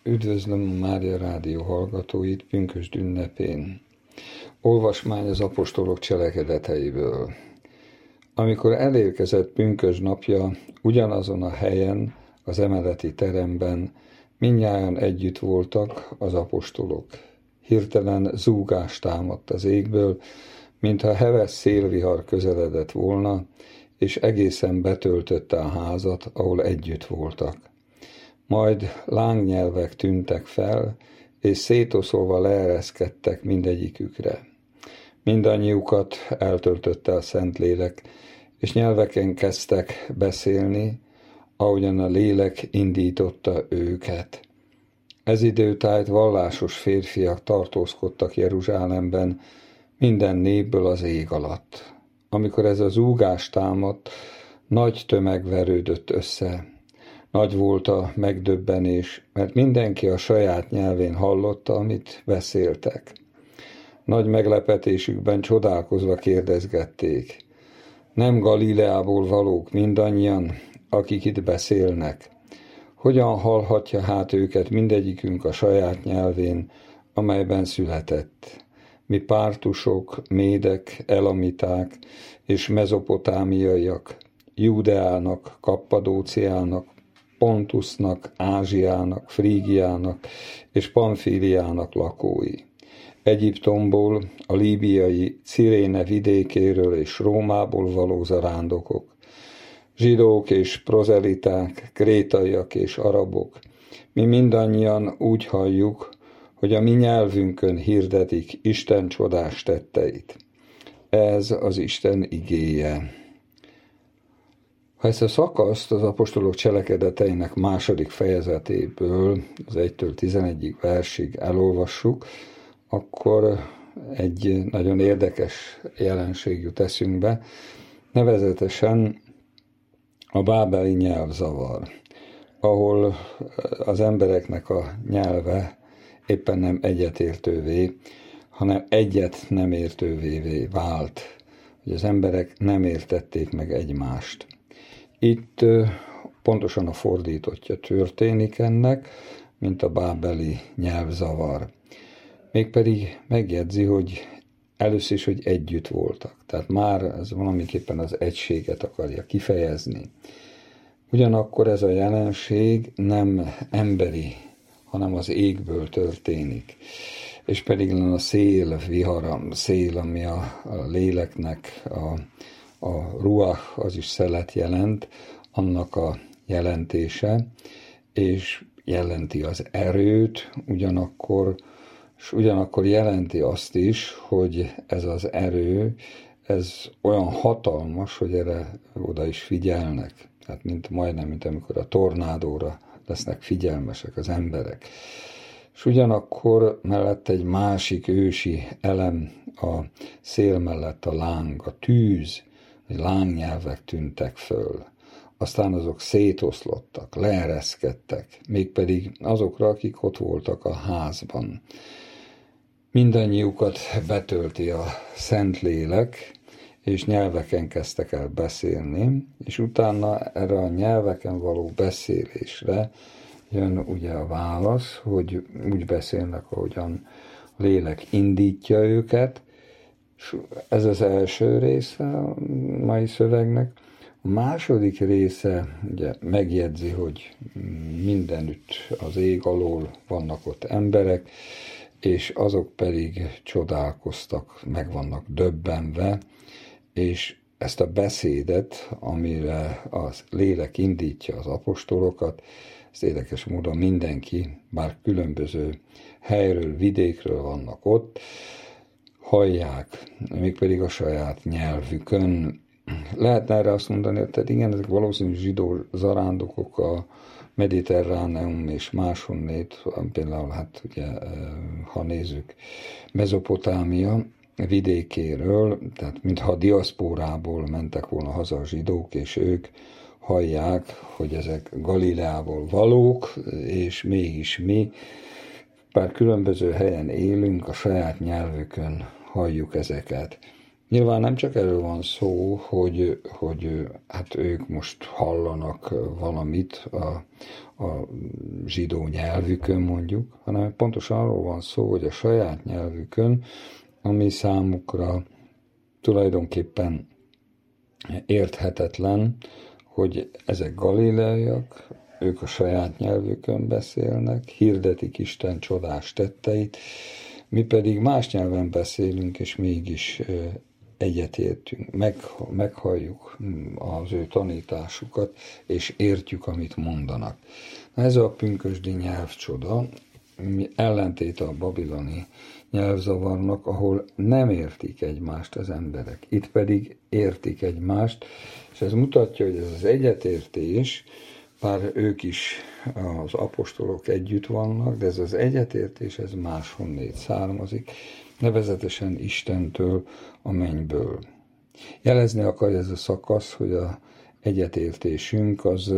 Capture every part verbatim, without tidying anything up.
Üdvözlöm a Mária Rádió hallgatóit pünkösd ünnepén. Olvasmány az apostolok cselekedeteiből. Amikor elérkezett pünkösd napja, ugyanazon a helyen, az emeleti teremben mindnyájan együtt voltak az apostolok. Hirtelen zúgás támadt az égből, mintha heves szélvihar közeledett volna, és egészen betöltötte a házat, ahol együtt voltak. Majd lángnyelvek tűntek fel, és szétoszolva leereszkedtek mindegyikükre. Mindannyiukat eltöltötte a Szentlélek, és nyelveken kezdtek beszélni, ahogyan a lélek indította őket. Ez időtájt vallásos férfiak tartózkodtak Jeruzsálemben, minden népből az ég alatt. Amikor ez a zúgás támadt, nagy tömeg verődött össze. Nagy volt a megdöbbenés, mert mindenki a saját nyelvén hallotta, amit beszéltek. Nagy meglepetésükben csodálkozva kérdezgették: nem Galileából valók mindannyian, akik itt beszélnek? Hogyan hallhatja hát őket mindegyikünk a saját nyelvén, amelyben született? Mi pártusok, médek, elamiták és mezopotámiaiak, Júdeának, Kappadóciának, Pontusnak, Ázsiának, Frígiának és Pamfíliának lakói. Egyiptomból, a líbiai Ciréne vidékéről és Rómából való zarándokok, zsidók és prozeliták, krétaiak és arabok. Mi mindannyian úgy halljuk, hogy a mi nyelvünkön hirdetik Isten csodás tetteit. Ez az Isten igéje. Ha ezt a szakaszt az apostolok cselekedeteinek második fejezetéből, az egytől tizenegyig versig elolvassuk, akkor egy nagyon érdekes jelenség jut eszünkbe, nevezetesen a bábeli nyelvzavar, ahol az embereknek a nyelve éppen nem egyetértővé, hanem egyet nem értővé vált, hogy az emberek nem értették meg egymást. Itt pontosan a fordítottja történik ennek, mint a bábeli nyelvzavar. Mégpedig megjegyzi, hogy először is, hogy együtt voltak. Tehát már ez valamiképpen az egységet akarja kifejezni. Ugyanakkor ez a jelenség nem emberi, hanem az égből történik. És pedig a szél, vihara, szél, ami a, a léleknek, a, a ruach, az is szelet jelent, annak a jelentése, és jelenti az erőt, ugyanakkor, és ugyanakkor jelenti azt is, hogy ez az erő, ez olyan hatalmas, hogy erre oda is figyelnek. Tehát mint, majdnem, mint amikor a tornádóra lesznek figyelmesek az emberek. És ugyanakkor mellett egy másik ősi elem a szél mellett a láng, a tűz, vagy lángnyelvek tűntek föl. Aztán azok szétoszlottak, leereszkedtek, mégpedig azokra, akik ott voltak a házban. Mindannyiukat betölti a Szentlélek, és nyelveken kezdtek el beszélni, és utána erre a nyelveken való beszélésre jön ugye a válasz, hogy úgy beszélnek, ahogyan a lélek indítja őket, és ez az első része a mai szövegnek. A második része ugye megjegyzi, hogy mindenütt az ég alól vannak ott emberek, és azok pedig csodálkoztak, meg vannak döbbenve, és ezt a beszédet, amire a lélek indítja az apostolokat, ezt érdekes módon mindenki, bár különböző helyről, vidékről vannak ott, hallják, mégpedig a saját nyelvükön. Lehetne erre azt mondani, hogy tehát igen, ezek valószínűleg zsidó zarándokok a Mediterráneum és máshonnét, például hát ugye, ha nézzük, Mezopotámia vidékéről, tehát mintha a diaszpórából mentek volna haza a zsidók, és ők hallják, hogy ezek Galileából valók, és mégis mi, bár különböző helyen élünk, a saját nyelvükön halljuk ezeket. Nyilván nem csak erről van szó, hogy, hogy hát ők most hallanak valamit a, a zsidó nyelvükön mondjuk, hanem pontosan arról van szó, hogy a saját nyelvükön, ami számukra tulajdonképpen érthetetlen, hogy ezek galileaiak, ők a saját nyelvükön beszélnek, hirdetik Isten csodás tetteit, mi pedig más nyelven beszélünk, és mégis egyetértünk, meg, meghalljuk az ő tanításukat, és értjük, amit mondanak. Ez a pünkösdi nyelvcsoda, ellentéte a babiloni nyelvzavarnak, ahol nem értik egymást az emberek. Itt pedig értik egymást, és ez mutatja, hogy ez az egyetértés, bár ők is, az apostolok együtt vannak, de ez az egyetértés, ez máshonnét származik, nevezetesen Istentől, a mennyből. Jelezni akarja ez a szakasz, hogy a egyetértésünk az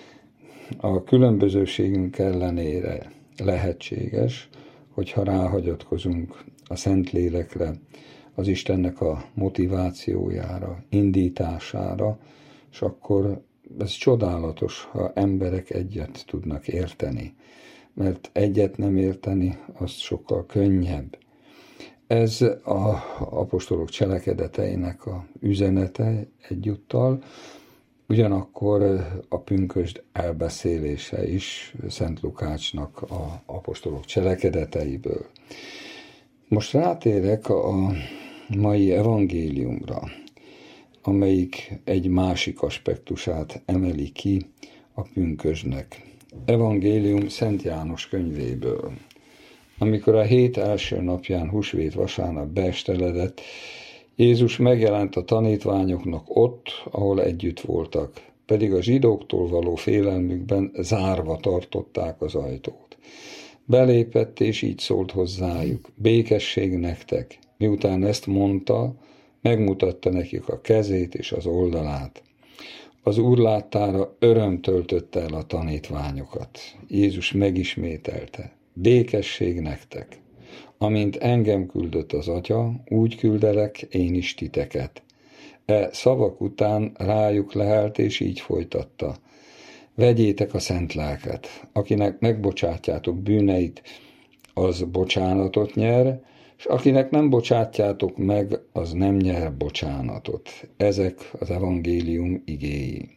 a különbözőségünk ellenére lehetséges, hogyha ráhagyatkozunk a Szentlélekre, az Istennek a motivációjára, indítására, és akkor ez csodálatos, ha emberek egyet tudnak érteni, mert egyet nem érteni, az sokkal könnyebb. Ez az apostolok cselekedeteinek a üzenete egyúttal, ugyanakkor a pünkösd elbeszélése is Szent Lukácsnak az apostolok cselekedeteiből. Most rátérek a mai evangéliumra, amelyik egy másik aspektusát emeli ki a pünkösdnek. Evangélium Szent János könyvéből. Amikor a hét első napján, húsvét vasárnap beesteledett, Jézus megjelent a tanítványoknak ott, ahol együtt voltak, pedig a zsidóktól való félelmükben zárva tartották az ajtót. Belépett, és így szólt hozzájuk: békesség nektek. Miután ezt mondta, megmutatta nekik a kezét és az oldalát. Az Úr láttára öröm töltötte el a tanítványokat. Jézus megismételte: békesség nektek. Amint engem küldött az Atya, úgy küldelek én is titeket. E szavak után rájuk lehelt, és így folytatta: vegyétek a szent lelket, akinek megbocsátjátok bűneit, az bocsánatot nyer, és akinek nem bocsátjátok meg, az nem nyer bocsánatot. Ezek az evangélium igéi.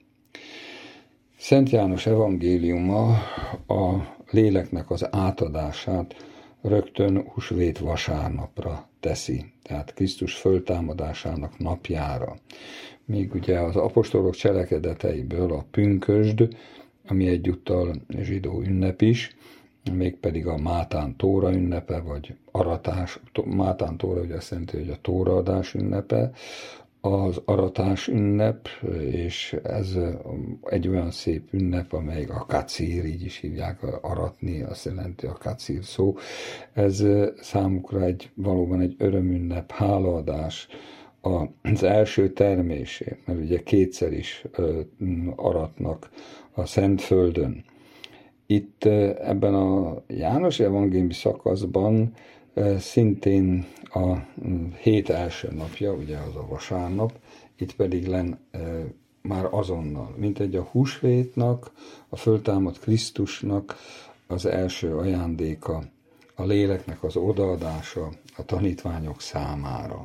Szent János evangéliuma a léleknek az átadását rögtön húsvét vasárnapra teszi, tehát Krisztus föltámadásának napjára. Míg ugye az apostolok cselekedeteiből a pünkösd, ami egyúttal zsidó ünnep is, mégpedig a Mátán Tóra ünnepe, vagy aratás, Mátán Tóra ugye azt jelenti, hogy a tóraadás ünnepe, az aratás ünnep, és ez egy olyan szép ünnep, amely a kacír, így is hívják, aratni, azt jelenti a kacír szó. Ez számukra egy, valóban egy örömünnep, hálaadás az első termésért, mert ugye kétszer is aratnak a Szentföldön. Itt ebben a János evangéliumi szakaszban szintén a hét első napja, ugye az a vasárnap, itt pedig len már azonnal, mint egy a húsvétnak, a föltámadt Krisztusnak az első ajándéka, a léleknek az odaadása a tanítványok számára.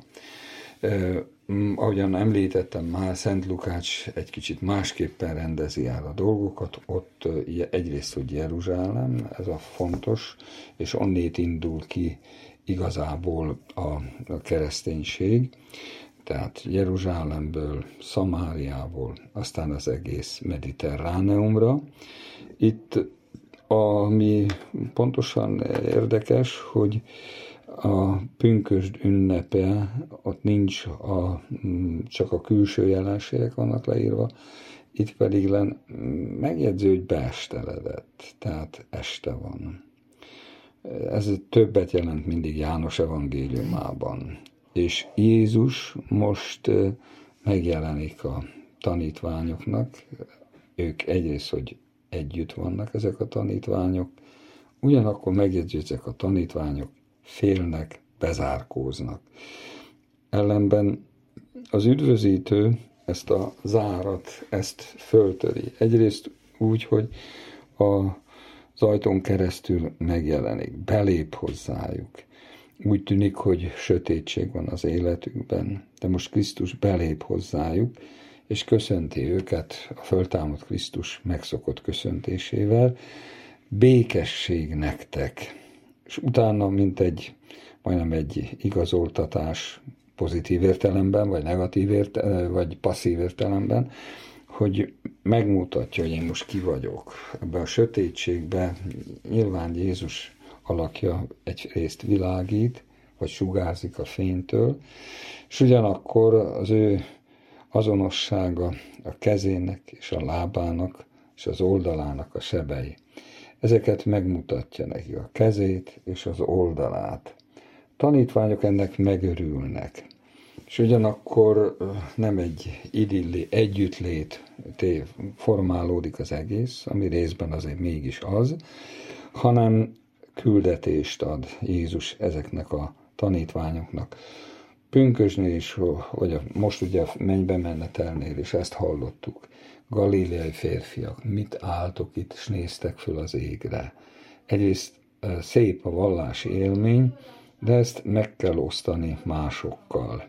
Ahogyan említettem már, Szent Lukács egy kicsit másképpen rendezi el a dolgokat, ott egyrészt, hogy Jeruzsálem, ez a fontos, és onnét indul ki igazából a, a kereszténység, tehát Jeruzsálemből, Szamáriából, aztán az egész Mediterráneumra. Itt ami pontosan érdekes, hogy a pünkösd ünnepe, ott nincs a, csak a külső jelenségek vannak leírva, itt pedig len megjegyző, hogy beesteledett, tehát este van. Ez többet jelent mindig János evangéliumában. És Jézus most megjelenik a tanítványoknak, ők egyrészt, hogy együtt vannak ezek a tanítványok, ugyanakkor megjegyző, ezek a tanítványok félnek, bezárkóznak. Ellenben az üdvözítő ezt a zárat, ezt föltöri. Egyrészt úgy, hogy az ajtón keresztül megjelenik, belép hozzájuk. Úgy tűnik, hogy sötétség van az életükben, de most Krisztus belép hozzájuk, és köszönti őket a föltámadt Krisztus megszokott köszöntésével. Békesség nektek. És utána, mint egy, majdnem egy igazoltatás pozitív értelemben, vagy negatív értelemben, vagy passzív értelemben, hogy megmutatja, hogy én most ki vagyok. Ebben a sötétségben nyilván Jézus alakja egyrészt világít, vagy sugárzik a fénytől, és ugyanakkor az ő azonossága a kezének és a lábának és az oldalának a sebei. Ezeket megmutatja neki, a kezét és az oldalát. Tanítványok ennek megörülnek, és ugyanakkor nem egy idilli együttlét formálódik az egész, ami részben azért mégis az, hanem küldetést ad Jézus ezeknek a tanítványoknak. Pünkösnél is, vagy a, most ugye a mennybe menetelnél is ezt hallottuk. Galileai férfiak, mit álltok itt, és néztek föl az égre. Egyrészt szép a vallási élmény, de ezt meg kell osztani másokkal.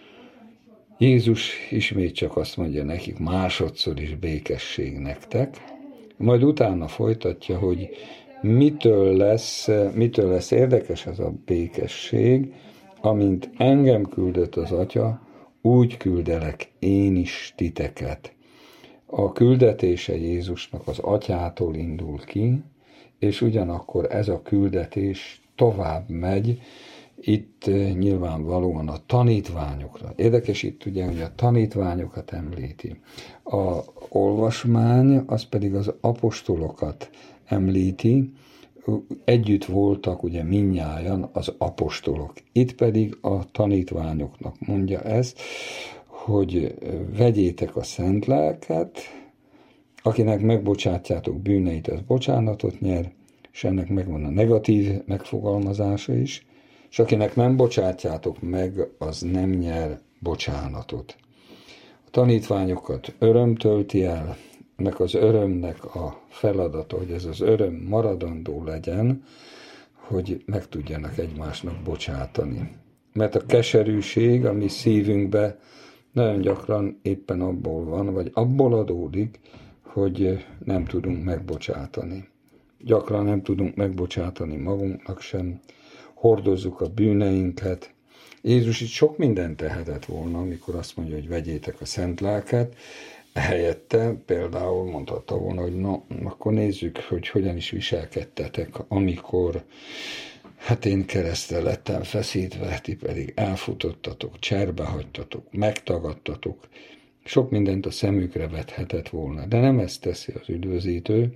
Jézus ismét csak azt mondja nekik, másodszor is békesség nektek, majd utána folytatja, hogy mitől lesz, mitől lesz érdekes ez a békesség, amint engem küldött az Atya, úgy küldelek én is titeket. A küldetése Jézusnak az Atyától indul ki, és ugyanakkor ez a küldetés tovább megy, itt nyilvánvalóan a tanítványokra. Érdekes itt ugye, hogy a tanítványokat említi. A olvasmány, az pedig az apostolokat említi, együtt voltak ugye mindnyájan az apostolok. Itt pedig a tanítványoknak mondja ezt, hogy vegyétek a szent lelket, akinek megbocsátjátok bűneit, az bocsánatot nyer, és ennek megvan a negatív megfogalmazása is, és akinek nem bocsátjátok meg, az nem nyer bocsánatot. A tanítványokat öröm tölti el, ennek az örömnek a feladata, hogy ez az öröm maradandó legyen, hogy meg tudjanak egymásnak bocsátani. Mert a keserűség, ami szívünkbe nagyon gyakran éppen abból van, vagy abból adódik, hogy nem tudunk megbocsátani. Gyakran nem tudunk megbocsátani magunknak sem, hordozzuk a bűneinket. Jézus itt sok mindent tehetett volna, amikor azt mondja, hogy vegyétek a szent lelket, helyette például mondhatta volna, hogy na, akkor nézzük, hogy hogyan is viselkedtetek, amikor hát én keresztre lettem feszítve, ti pedig elfutottatok, cserbe hagytatok, megtagadtatok. Sok mindent a szemükre vethetett volna, de nem ezt teszi az üdvözítő,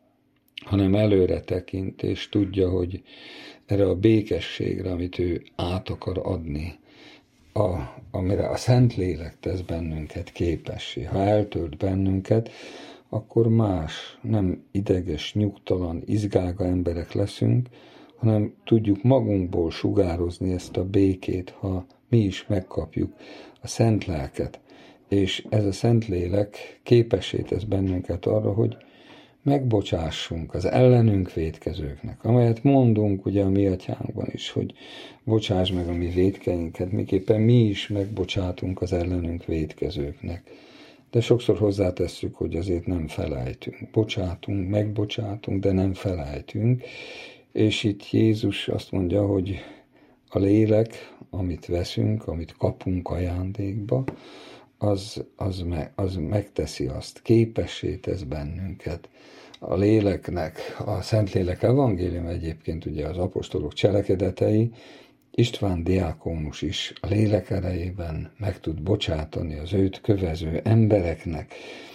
hanem előre tekint, és tudja, hogy erre a békességre, amit ő át akar adni, a, amire a Szentlélek tesz bennünket képessé. Ha eltölt bennünket, akkor más, nem ideges, nyugtalan, izgága emberek leszünk, hanem tudjuk magunkból sugározni ezt a békét, ha mi is megkapjuk a Szent Lelket. És ez a Szentlélek képessé tesz bennünket arra, hogy megbocsássunk az ellenünk vétkezőknek, amelyet mondunk ugye a mi atyánkban is, hogy bocsáss meg a mi vétkeinket, miképpen mi is megbocsátunk az ellenünk vétkezőknek. De sokszor hozzátesszük, hogy azért nem felejtünk. Bocsátunk, megbocsátunk, de nem felejtünk. És itt Jézus azt mondja, hogy a lélek, amit veszünk, amit kapunk ajándékba, az, az, me, az megteszi azt, képessé tesz bennünket. A léleknek, a Szentlélek evangélium egyébként ugye az apostolok cselekedetei, István diákónus is a lélek erejében meg tud bocsátani az őt kövező embereknek,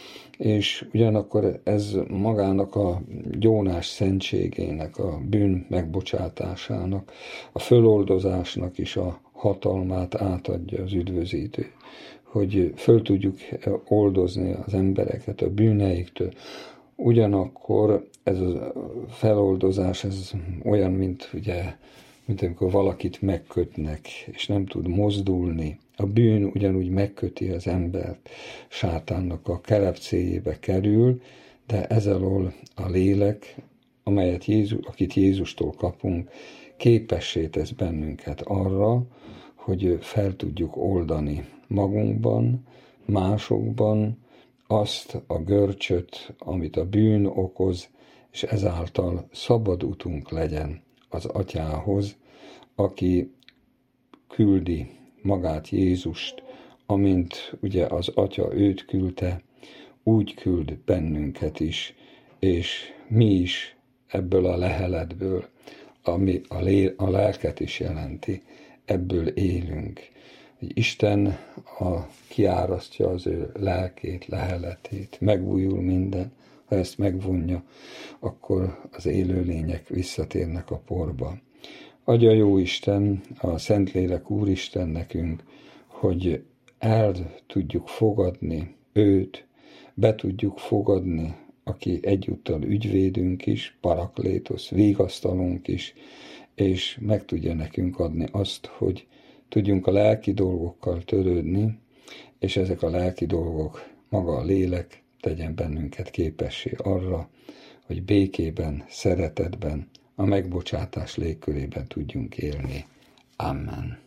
és ugyanakkor ez magának a gyónás szentségének, a bűn megbocsátásának, a föloldozásnak is a hatalmát átadja az üdvözítő, hogy föl tudjuk oldozni az embereket a bűneiktől. Ugyanakkor ez a feloldozás, ez olyan, mint ugye, mint amikor valakit megkötnek, és nem tud mozdulni, A bűn ugyanúgy megköti az embert, sátánnak a kelepcéjébe kerül, de ez alól a lélek, amelyet Jézus, akit Jézustól kapunk, képessé tesz bennünket arra, hogy fel tudjuk oldani magunkban, másokban azt a görcsöt, amit a bűn okoz, és ezáltal szabad utunk legyen az Atyához, aki küldi magát Jézust, amint ugye az Atya őt küldte, úgy küld bennünket is, és mi is ebből a leheletből, ami a, lé, a lelket is jelenti, ebből élünk. Isten a, kiárasztja az ő lelkét, leheletét, megújul minden. Ha ezt megvonja, akkor az élőlények visszatérnek a porba. Adja jó Isten, a Szentlélek Úristen nekünk, hogy el tudjuk fogadni őt, be tudjuk fogadni, aki egyúttal ügyvédünk is, paraklétosz, vigasztalunk is, és meg tudja nekünk adni azt, hogy tudjunk a lelki dolgokkal törődni, és ezek a lelki dolgok, maga a lélek tegyen bennünket képessé arra, hogy békében, szeretetben, a megbocsátás légkörében tudjunk élni. Amen.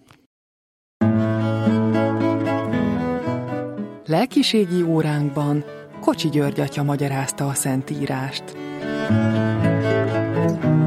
Lelkiségi óránkban Kocsi György atya magyarázta a Szentírást.